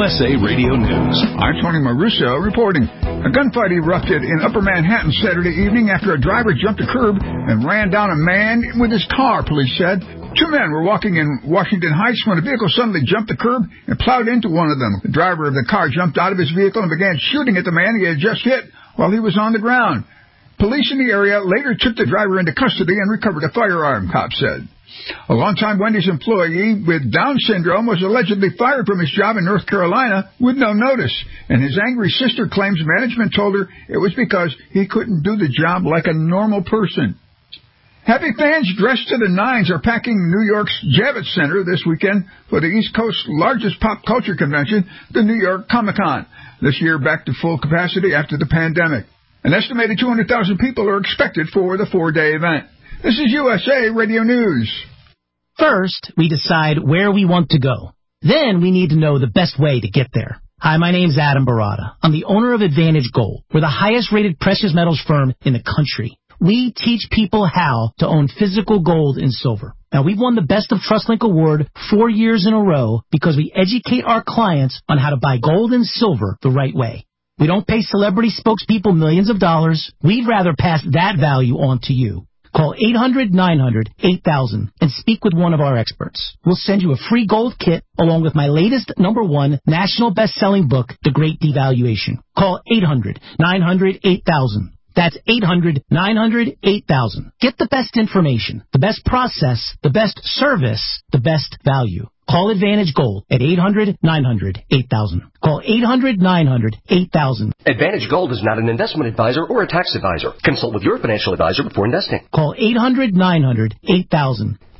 USA Radio News. I'm Tony Maruso reporting. A gunfight erupted in Upper Manhattan Saturday evening after a driver jumped a curb and ran down a man with his car, police said. Two men were walking in Washington Heights when a vehicle suddenly jumped the curb and plowed into one of them. The driver of the car jumped out of his vehicle and began shooting at the man he had just hit while he was on the ground. Police in the area later took the driver into custody and recovered a firearm, cops said. A longtime Wendy's employee with Down syndrome was allegedly fired from his job in North Carolina with no notice, and his angry sister claims management told her it was because he couldn't do the job like a normal person. Happy fans dressed to the nines are packing New York's Javits Center this weekend for the East Coast's largest pop culture convention, the New York Comic-Con, this year back to full capacity after the pandemic. An estimated 200,000 people are expected for the 4-day event. This is USA Radio News. First, we decide where we want to go. Then we need to know the best way to get there. Hi, my name's Adam Barada. I'm the owner of Advantage Gold. We're the highest-rated precious metals firm in the country. We teach people how to own physical gold and silver. Now, we've won the Best of TrustLink Award 4 years in a row because we educate our clients on how to buy gold and silver the right way. We don't pay celebrity spokespeople millions of dollars. We'd rather pass that value on to you. Call 800-900-8000 and speak with one of our experts. We'll send you a free gold kit along with my latest #1 national best-selling book, The Great Devaluation. Call 800-900-8000. That's 800-900-8000. Get the best information, the best process, the best service, the best value. Call Advantage Gold at 800-900-8000. Call 800-900-8000. Advantage Gold is not an investment advisor or a tax advisor. Consult with your financial advisor before investing. Call 800-900-8000.